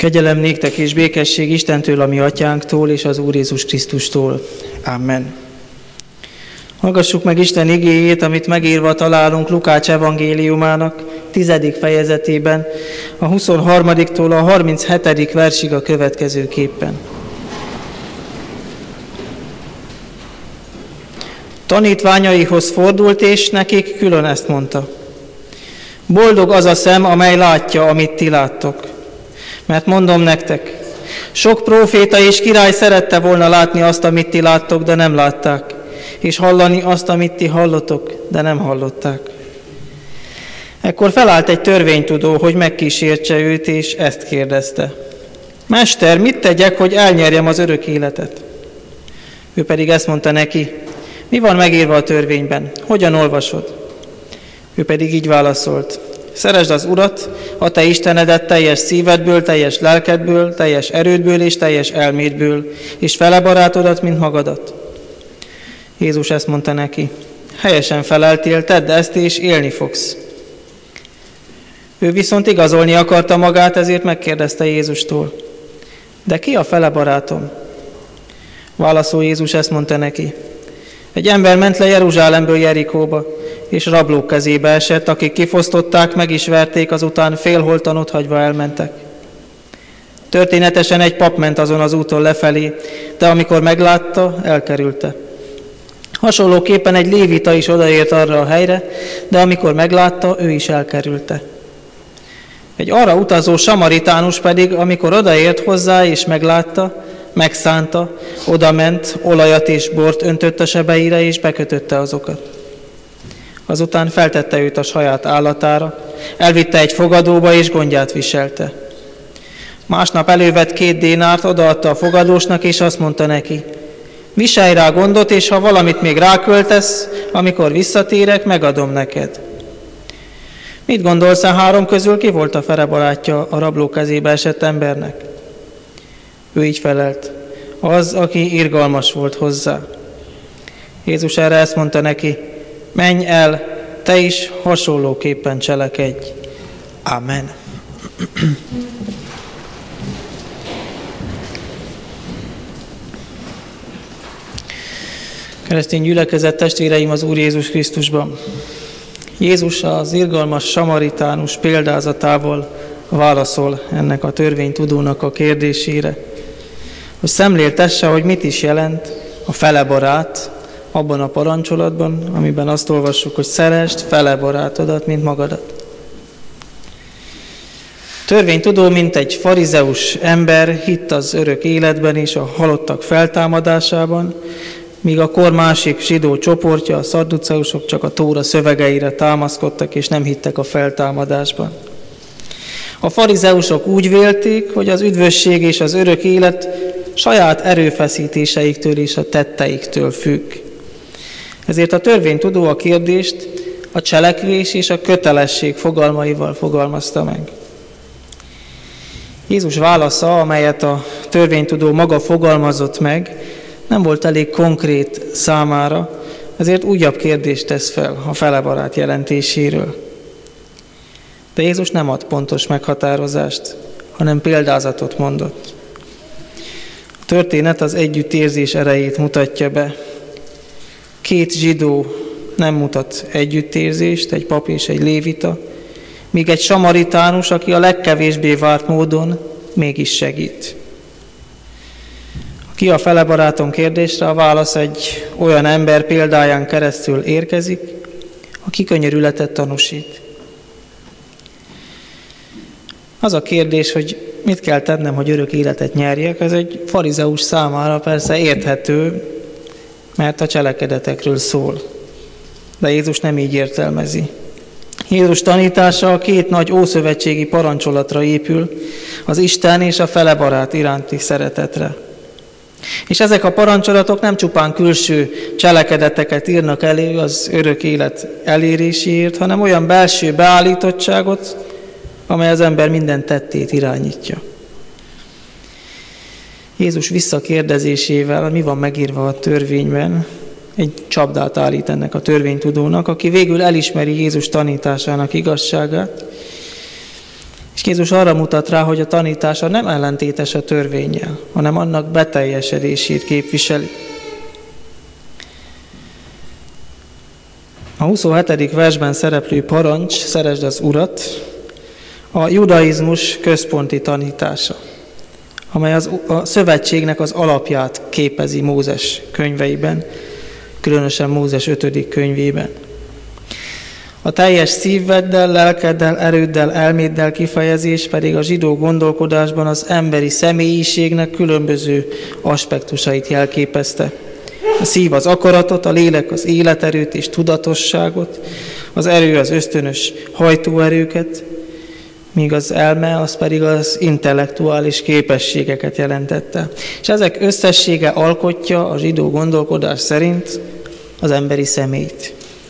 Kegyelem néktek és békesség Istentől, a mi atyánktól, és az Úr Jézus Krisztustól. Amen. Hallgassuk meg Isten igéjét, amit megírva találunk Lukács evangéliumának 10. fejezetében, a 23-tól a 37. versig a következőképpen. Tanítványaihoz fordult, és nekik külön ezt mondta. Boldog az a szem, amely látja, amit ti láttok. Mert mondom nektek, sok próféta és király szerette volna látni azt, amit ti láttok, de nem látták, és hallani azt, amit ti hallotok, de nem hallották. Ekkor felállt egy törvénytudó, hogy megkísértse őt, és ezt kérdezte. Mester, mit tegyek, hogy elnyerjem az örök életet? Ő pedig ezt mondta neki, mi van megírva a törvényben? Hogyan olvasod? Ő pedig így válaszolt. Szeresd az Urat, a te Istenedet teljes szívedből, teljes lelkedből, teljes erődből és teljes elmédből, és fele barátodat, mint magadat. Jézus ezt mondta neki. Helyesen feleltél, tedd ezt, és élni fogsz. Ő viszont igazolni akarta magát, ezért megkérdezte Jézustól. De ki a fele barátom? Válaszol Jézus ezt mondta neki. Egy ember ment le Jeruzsálemből Jerikóba, és rablók kezébe esett, akik kifosztották, meg is verték, azután félholtan otthagyva elmentek. Történetesen egy pap ment azon az úton lefelé, de amikor meglátta, elkerülte. Hasonlóképpen egy lévita is odaért arra a helyre, de amikor meglátta, ő is elkerülte. Egy arra utazó samaritánus pedig, amikor odaért hozzá és meglátta, megszánta, odament, olajat és bort öntött a sebeire, és bekötötte azokat. Azután feltette őt a saját állatára, elvitte egy fogadóba, és gondját viselte. Másnap elővett 2 dénárt, odaadta a fogadósnak, és azt mondta neki, viselj rá gondot, és ha valamit még ráköltesz, amikor visszatérek, megadom neked. Mit gondolsz, a 3 közül ki volt a fele barátja a rabló kezébe esett embernek? Ő így felelt, az, aki irgalmas volt hozzá. Jézus erre ezt mondta neki, menj el, te is hasonlóképpen cselekedj. Amen. Keresztény gyülekezet, testvéreim az Úr Jézus Krisztusban. Jézus az irgalmas samaritánus példázatával válaszol ennek a törvénytudónak a kérdésére, hogy szemléltesse, hogy mit is jelent a fele barát abban a parancsolatban, amiben azt olvassuk, hogy szeresd fele barátodat, mint magadat. Törvénytudó, mint egy farizeus ember, hitt az örök életben és a halottak feltámadásában, míg a kor másik zsidó csoportja, a szadduceusok csak a Tóra szövegeire támaszkodtak, és nem hittek a feltámadásban. A farizeusok úgy vélték, hogy az üdvösség és az örök élet saját erőfeszítéseiktől és a tetteiktől függ. Ezért a törvénytudó a kérdést a cselekvés és a kötelesség fogalmaival fogalmazta meg. Jézus válasza, amelyet a törvénytudó maga fogalmazott meg, nem volt elég konkrét számára, ezért újabb kérdést tesz fel a felebarát jelentéséről. De Jézus nem ad pontos meghatározást, hanem példázatot mondott. A történet az együttérzés erejét mutatja be. 2 zsidó nem mutat együttérzést, egy pap és egy lévita, míg egy samaritánus, aki a legkevésbé várt módon mégis segít. Ki a fele barátom kérdésre, a válasz egy olyan ember példáján keresztül érkezik, aki könyörületet tanúsít. Az a kérdés, hogy mit kell tennem, hogy örök életet nyerjek, ez egy farizeus számára persze érthető, mert a cselekedetekről szól. De Jézus nem így értelmezi. Jézus tanítása a 2 nagy ószövetségi parancsolatra épül, az Isten és a fele barát iránti szeretetre. És ezek a parancsolatok nem csupán külső cselekedeteket írnak elő az örök élet eléréséért, hanem olyan belső beállítottságot, amely az ember minden tettét irányítja. Jézus visszakérdezésével, mi van megírva a törvényben, egy csapdát állít ennek a törvénytudónak, aki végül elismeri Jézus tanításának igazságát, és Jézus arra mutat rá, hogy a tanítása nem ellentétes a törvénnyel, hanem annak beteljesedését képviseli. A 27. versben szereplő parancs, szeresd az Urat, a judaizmus központi tanítása, amely a szövetségnek az alapját képezi Mózes könyveiben, különösen Mózes 5. könyvében. A teljes szíveddel, lelkeddel, erőddel, elméddel kifejezés pedig a zsidó gondolkodásban az emberi személyiségnek különböző aspektusait jelképezte. A szív az akaratot, a lélek az életerőt és tudatosságot, az erő az ösztönös hajtóerőket, míg az elme az pedig az intellektuális képességeket jelentette. És ezek összessége alkotja a zsidó gondolkodás szerint az emberi személyt.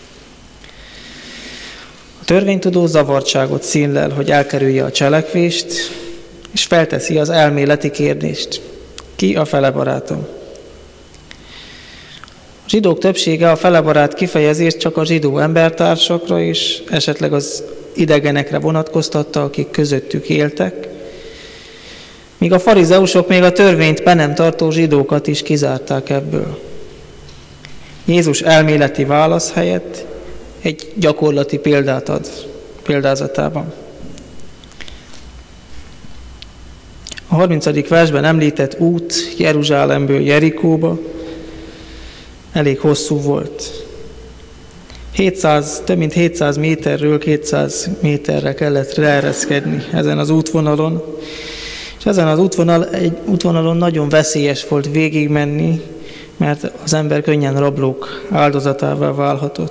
A törvénytudó zavartságot színlel, hogy elkerülje a cselekvést, és felteszi az elméleti kérdést. Ki a felebarátom? A zsidók többsége a felebarát kifejezést csak a zsidó embertársakra és esetleg az idegenekre vonatkoztatta, akik közöttük éltek, míg a farizeusok még a törvényt be nem tartó zsidókat is kizárták ebből. Jézus elméleti válasz helyett egy gyakorlati példát ad példázatában. A 30. versben említett út Jeruzsálemből Jerikóba elég hosszú volt. Több mint 700 méterről 200 méterre kellett leereszkedni ezen az útvonalon, és ezen az útvonalon nagyon veszélyes volt végigmenni, mert az ember könnyen rablók áldozatává válhatott.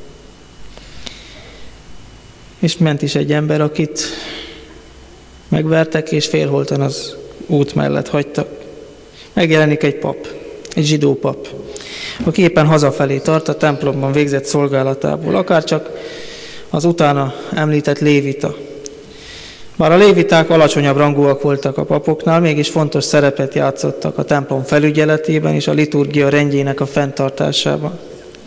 És ment is egy ember, akit megvertek, és félholtan az út mellett hagytak. Megjelenik egy pap, egy zsidó pap, aki éppen hazafelé tart a templomban végzett szolgálatából, akárcsak az utána említett lévita. Bár a léviták alacsonyabb rangúak voltak a papoknál, mégis fontos szerepet játszottak a templom felügyeletében és a liturgia rendjének a fenntartásában.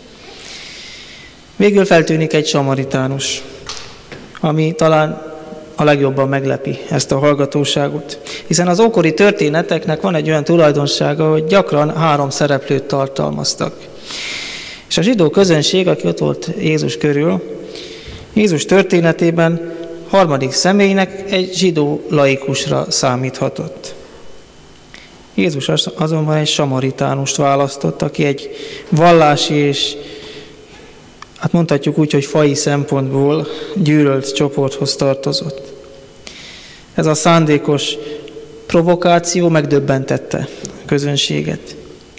Végül feltűnik egy samaritánus, ami talán a legjobban meglepi ezt a hallgatóságot. Hiszen az ókori történeteknek van egy olyan tulajdonsága, hogy gyakran 3 szereplőt tartalmaztak. És a zsidó közönség, aki ott volt Jézus körül, Jézus történetében harmadik személynek egy zsidó laikusra számíthatott. Jézus azonban egy samaritánust választott, aki egy vallási és hát mondhatjuk úgy, hogy faji szempontból gyűlölt csoporthoz tartozott. Ez a szándékos provokáció megdöbbentette a közönséget.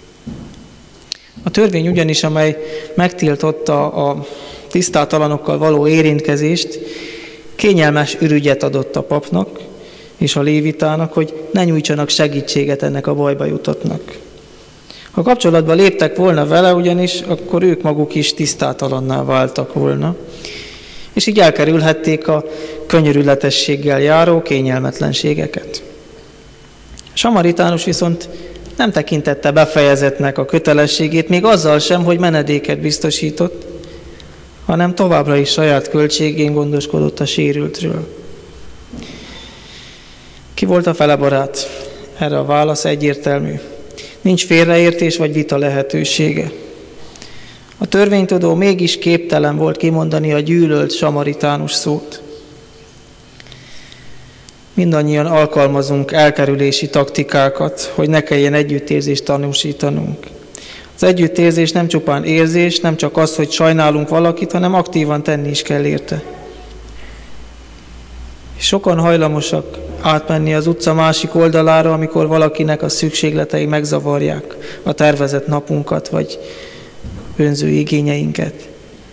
A törvény ugyanis, amely megtiltotta a tisztátalanokkal való érintkezést, kényelmes ürügyet adott a papnak és a lévitának, hogy ne nyújtsanak segítséget ennek a bajba jutottnak. Ha kapcsolatba léptek volna vele, ugyanis akkor ők maguk is tisztátalanná váltak volna, és így elkerülhették a könyörületességgel járó kényelmetlenségeket. A samaritánus viszont nem tekintette befejezetnek a kötelességét, még azzal sem, hogy menedéket biztosított, hanem továbbra is saját költségén gondoskodott a sérültről. Ki volt a felebarát? Erre a válasz egyértelmű. Nincs félreértés vagy vita lehetősége. A törvénytudó mégis képtelen volt kimondani a gyűlölt samaritánus szót. Mindannyian alkalmazunk elkerülési taktikákat, hogy ne kelljen együttérzést tanúsítanunk. Az együttérzés nem csupán érzés, nem csak az, hogy sajnálunk valakit, hanem aktívan tenni is kell érte. Sokan hajlamosak átmenni az utca másik oldalára, amikor valakinek a szükségletei megzavarják a tervezett napunkat, vagy önző igényeinket.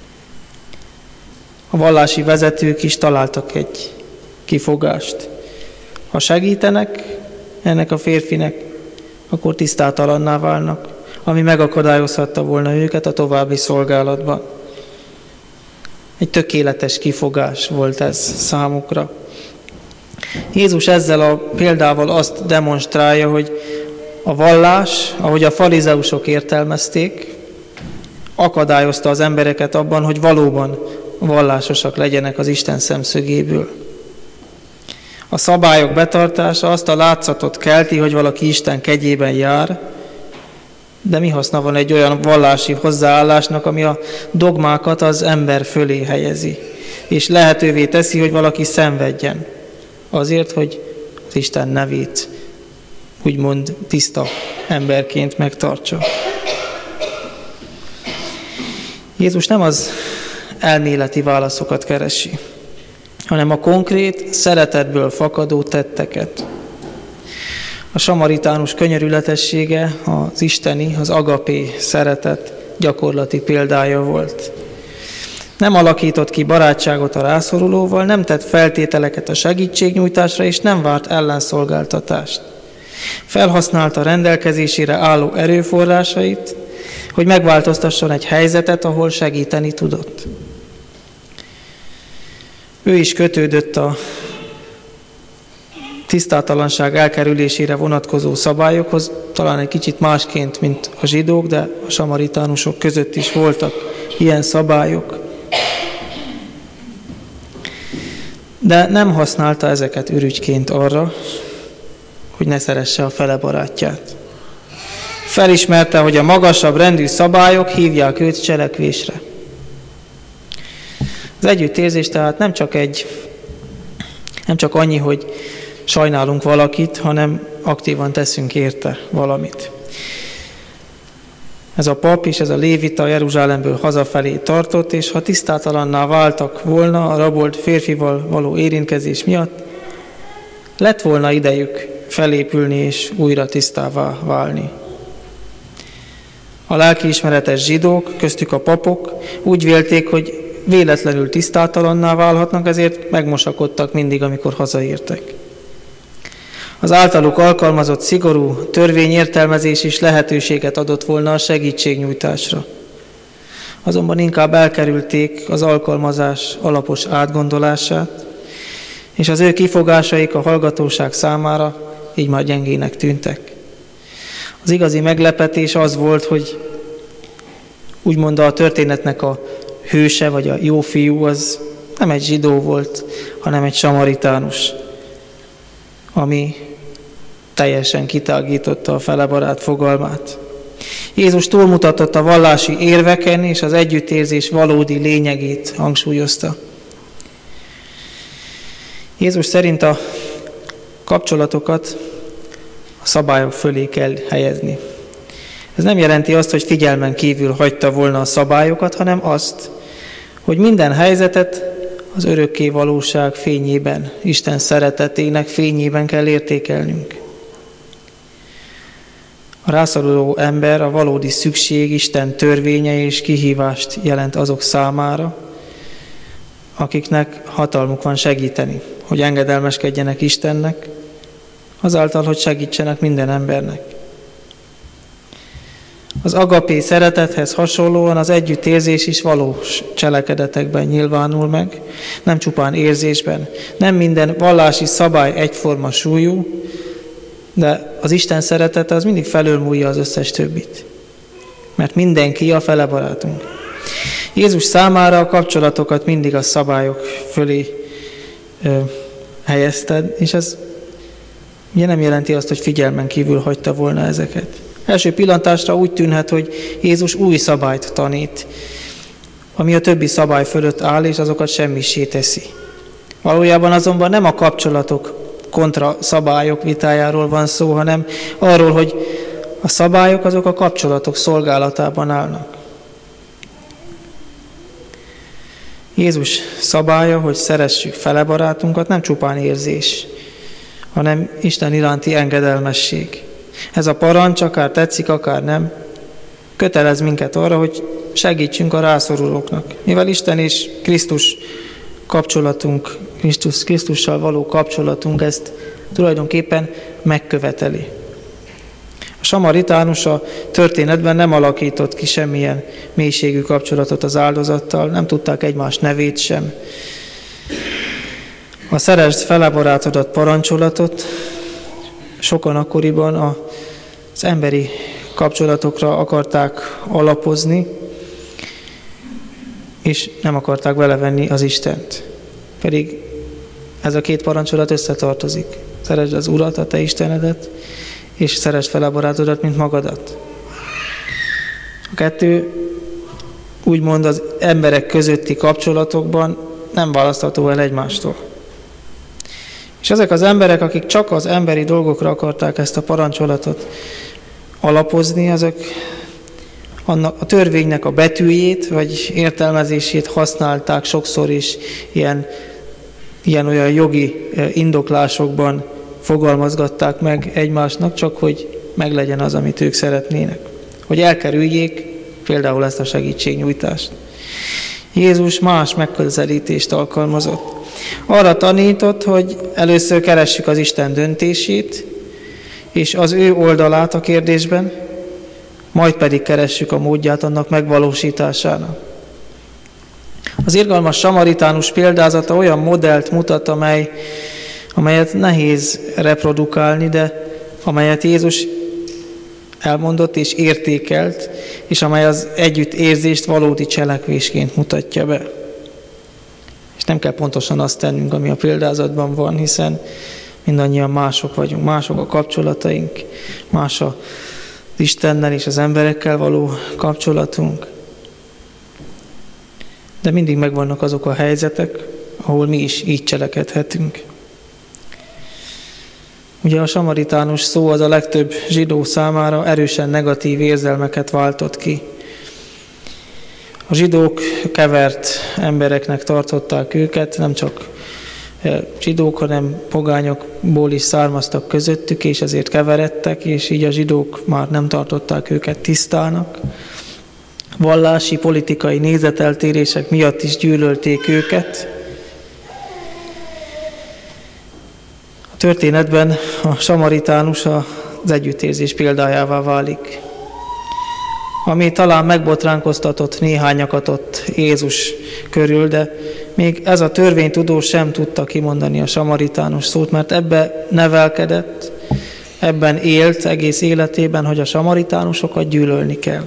A vallási vezetők is találtak egy kifogást. Ha segítenek ennek a férfinek, akkor tisztátalanná válnak, ami megakadályozhatta volna őket a további szolgálatban. Egy tökéletes kifogás volt ez számukra. Jézus ezzel a példával azt demonstrálja, hogy a vallás, ahogy a farizeusok értelmezték, akadályozta az embereket abban, hogy valóban vallásosak legyenek az Isten szemszögéből. A szabályok betartása azt a látszatot kelti, hogy valaki Isten kegyében jár, de mi haszna van egy olyan vallási hozzáállásnak, ami a dogmákat az ember fölé helyezi, és lehetővé teszi, hogy valaki szenvedjen azért, hogy az Isten nevét úgymond tiszta emberként megtartsa. Jézus nem az elméleti válaszokat keresi, hanem a konkrét, szeretetből fakadó tetteket. A samaritánus könyörületessége az isteni, az agapé szeretet gyakorlati példája volt. Nem alakított ki barátságot a rászorulóval, nem tett feltételeket a segítségnyújtásra, és nem várt ellenszolgáltatást. Felhasználta rendelkezésére álló erőforrásait, hogy megváltoztasson egy helyzetet, ahol segíteni tudott. Ő is kötődött a tisztátalanság elkerülésére vonatkozó szabályokhoz, talán egy kicsit másként, mint a zsidók, de a samaritánusok között is voltak ilyen szabályok. De nem használta ezeket ürügyként arra, hogy ne szeresse a fele barátját. Felismerte, hogy a magasabb rendű szabályok hívják őt cselekvésre. Az együttérzés tehát nem csak annyi, hogy sajnálunk valakit, hanem aktívan teszünk érte valamit. Ez a pap és ez a lévita Jeruzsálemből hazafelé tartott, és ha tisztátalanná váltak volna a rabolt férfival való érintkezés miatt, lett volna idejük felépülni és újra tisztává válni. A lelkiismeretes zsidók, köztük a papok úgy vélték, hogy véletlenül tisztátalanná válhatnak, ezért megmosakodtak mindig, amikor hazaértek. Az általuk alkalmazott szigorú törvényértelmezés is lehetőséget adott volna a segítségnyújtásra. Azonban inkább elkerülték az alkalmazás alapos átgondolását, és az ő kifogásaik a hallgatóság számára így már gyengének tűntek. Az igazi meglepetés az volt, hogy úgymond a történetnek a hőse, vagy a jó fiú, az nem egy zsidó volt, hanem egy samaritánus, ami teljesen kitágította a felebarát fogalmát. Jézus túlmutatott a vallási érveken, és az együttérzés valódi lényegét hangsúlyozta. Jézus szerint a kapcsolatokat a szabályok fölé kell helyezni. Ez nem jelenti azt, hogy figyelmen kívül hagyta volna a szabályokat, hanem azt, hogy minden helyzetet az örökké valóság fényében, Isten szeretetének fényében kell értékelnünk. A rászoruló ember a valódi szükség, Isten törvénye és kihívást jelent azok számára, akiknek hatalmuk van segíteni, hogy engedelmeskedjenek Istennek, azáltal, hogy segítsenek minden embernek. Az agapé szeretethez hasonlóan az együttérzés is valós cselekedetekben nyilvánul meg, nem csupán érzésben. Nem minden vallási szabály egyforma súlyú, de az Isten szeretete az mindig felülmúlja az összes többit. Mert mindenki a fele barátunk. Jézus számára a kapcsolatokat mindig a szabályok fölé helyezted, és ez ugye nem jelenti azt, hogy figyelmen kívül hagyta volna ezeket. Első pillantásra úgy tűnhet, hogy Jézus új szabályt tanít, ami a többi szabály fölött áll, és azokat semmissé teszi. Valójában azonban nem a kapcsolatok kontra szabályok vitájáról van szó, hanem arról, hogy a szabályok azok a kapcsolatok szolgálatában állnak. Jézus szabálya, hogy szeressük fele barátunkat, nem csupán érzés, hanem Isten iránti engedelmesség. Ez a parancs, akár tetszik, akár nem, kötelez minket arra, hogy segítsünk a rászorulóknak. Mivel Isten és Krisztus kapcsolatunk, Krisztussal való kapcsolatunk ezt tulajdonképpen megköveteli. A samaritánus a történetben nem alakított ki semmilyen mélységű kapcsolatot az áldozattal, nem tudták egymás nevét sem. A szeresd fele barátodat parancsolatot sokan akkoriban az emberi kapcsolatokra akarták alapozni, és nem akarták belevenni az Istent. Pedig Ez a két parancsolat összetartozik. Szeresd az Urat, a te Istenedet, és szeresd fel a barátodat, mint magadat. A kettő úgymond az emberek közötti kapcsolatokban nem választható el egymástól. És ezek az emberek, akik csak az emberi dolgokra akarták ezt a parancsolatot alapozni, azok a törvénynek a betűjét, vagy értelmezését használták sokszor is ilyen-olyan jogi indoklásokban fogalmazgatták meg egymásnak, csak hogy meglegyen az, amit ők szeretnének. Hogy elkerüljék például ezt a segítségnyújtást. Jézus más megközelítést alkalmazott. Arra tanított, hogy először keressük az Isten döntését, és az ő oldalát a kérdésben, majd pedig keressük a módját annak megvalósításának. Az irgalmas samaritánus példázata olyan modellt mutat, amelyet nehéz reprodukálni, de amelyet Jézus elmondott és értékelt, és amely az együttérzést valódi cselekvésként mutatja be. És nem kell pontosan azt tennünk, ami a példázatban van, hiszen mindannyian mások vagyunk, mások a kapcsolataink, más az Istennel és az emberekkel való kapcsolatunk. De mindig megvannak azok a helyzetek, ahol mi is így cselekedhetünk. Ugye a samaritánus szó az a legtöbb zsidó számára erősen negatív érzelmeket váltott ki. A zsidók kevert embereknek tartották őket, nem csak zsidók, hanem pogányokból is származtak közöttük, és ezért keveredtek, és így a zsidók már nem tartották őket tisztának. Vallási, politikai nézeteltérések miatt is gyűlölték őket. A történetben a samaritánus az együttérzés példájává válik, ami talán megbotránkoztatott néhányakat ott Jézus körül, de még ez a törvénytudó sem tudta kimondani a samaritánus szót, mert ebbe nevelkedett, ebben élt egész életében, hogy a samaritánusokat gyűlölni kell.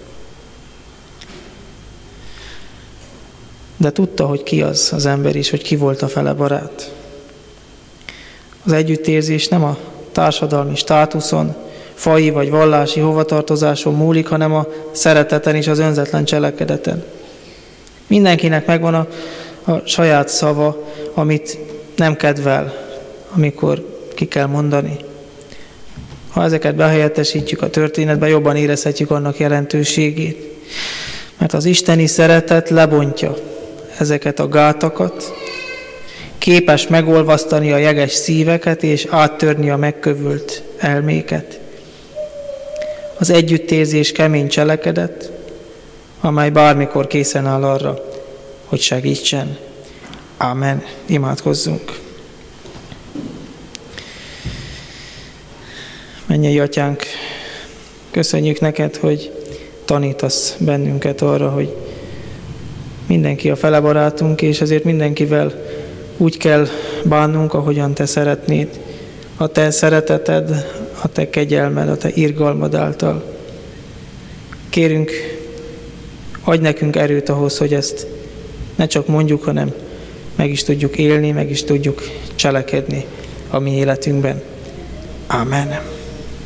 De tudta, hogy ki az ember is, hogy ki volt a fele barát. Az együttérzés nem a társadalmi státuszon, faji vagy vallási hovatartozáson múlik, hanem a szereteten és az önzetlen cselekedeten. Mindenkinek megvan a saját szava, amit nem kedvel, amikor ki kell mondani. Ha ezeket behelyettesítjük a történetbe, jobban érezhetjük annak jelentőségét. Mert az isteni szeretet lebontja ezeket a gátakat, képes megolvasztani a jeges szíveket és áttörni a megkövült elméket. Az együttérzés kemény cselekedet, amely bármikor készen áll arra, hogy segítsen. Ámen. Imádkozzunk. Mennyei Atyánk, köszönjük neked, hogy tanítasz bennünket arra, hogy mindenki a fele barátunk, és ezért mindenkivel úgy kell bánnunk, ahogyan te szeretnéd. A te szereteted, a te kegyelmed, a te irgalmad által. Kérünk, adj nekünk erőt ahhoz, hogy ezt ne csak mondjuk, hanem meg is tudjuk élni, meg is tudjuk cselekedni a mi életünkben. Ámen.